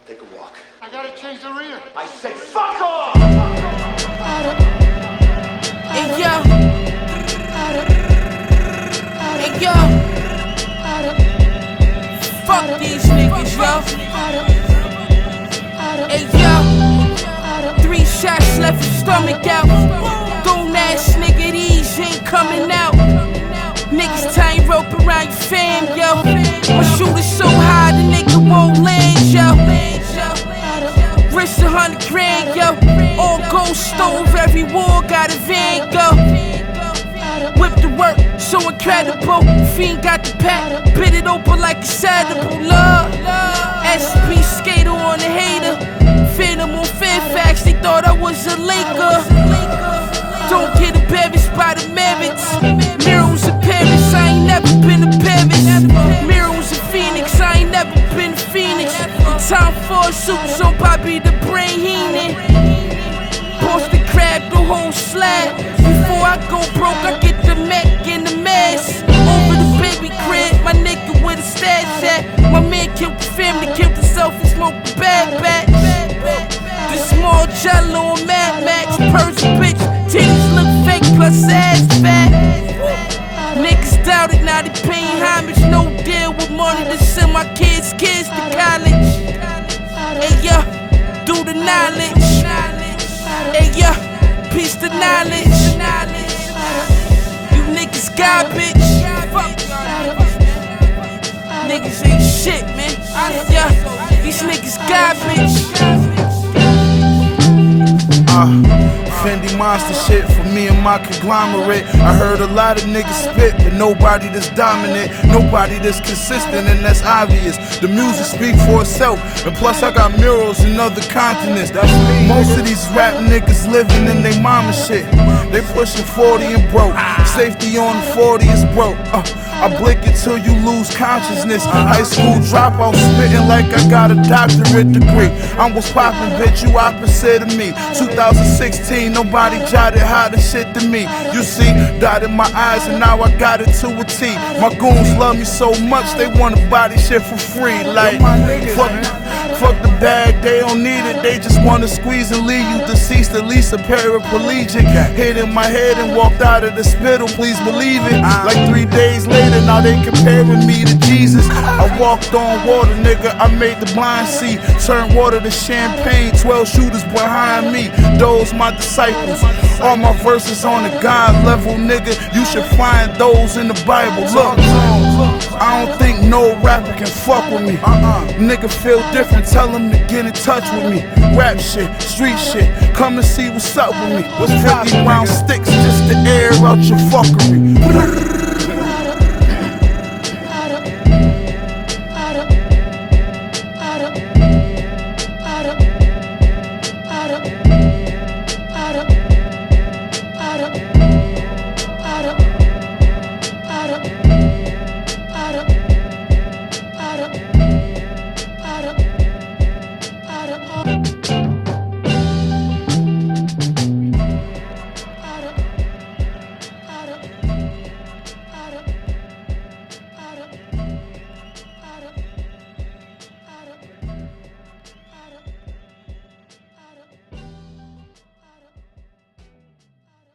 Take a walk. I gotta change the rear. I say fuck off! Hey yo. Hey yo. Fuck these niggas, yo. Hey yo. 3 shots left your stomach out. Don't ass nigga, these ain't coming out. Niggas tying rope around your fam, yo. My shooter so high, the nigga won't land, yo. Wrist 100 grand, yo. All gold stove, every war got a Van Gogh. Whip the work, so incredible. Fiend got the pack, bit it open like a saddle. Love, SP skater on the hater. Phantom on Fairfax, they thought I was a Laker. Don't get embarrassed by the merits. Mirrors in Paris, I ain't never been to Paris. Mirrors in Phoenix, I ain't never been to Phoenix. The time for suits on Bobby the Brain Heenan. Boston crab the whole slab. Before I go broke, I get the Mac and the mask. Over the baby crib, my nigga with a stash at. My man killed the family, killed himself and smoked the bad batch. The small jello on Mad Max, purse bitch. Titties look fake plus ass fat. Niggas doubt it, now they paying homage. No deal with money to send my kids to college. Hey yo, do the knowledge. Hey yo, piece the knowledge. You niggas garbage. Niggas ain't shit, man. Yeah, these niggas garbage. Fendi monster shit for me and my conglomerate. I heard a lot of niggas spit, but nobody that's dominant, nobody that's consistent, and that's obvious. The music speak for itself, and plus I got murals in other continents. That's me. Most of these rap niggas living in they mama shit. They pushing 40 and broke. Safety on the 40 is broke. I blink until you lose consciousness. High school dropout, spitting like I got a doctorate degree. I was popping, bitch, you opposite of me. 2016, nobody jotted how the shit to me. You see, dotted my eyes and now I got it to a T. My goons love me so much, they wanna buy this shit for free. Like, fuck the bag, they don't need it. They just wanna squeeze and leave you deceased, at least a paraplegic. Hit in my head and walked out of the spittle, please believe it. Like 3 days later, now they comparing me to Jesus. I walked on water, nigga, I made the blind see. Turned water to champagne, 12 shooters behind me. Those my disciples. All my verses on the God level, nigga. You should find those in the Bible. Look, I don't think no rapper can fuck with me. Nigga feel different, tell him to get in touch with me. Rap shit, street shit, come and see what's up with me. What's 50 round sticks just to air out your fuckery.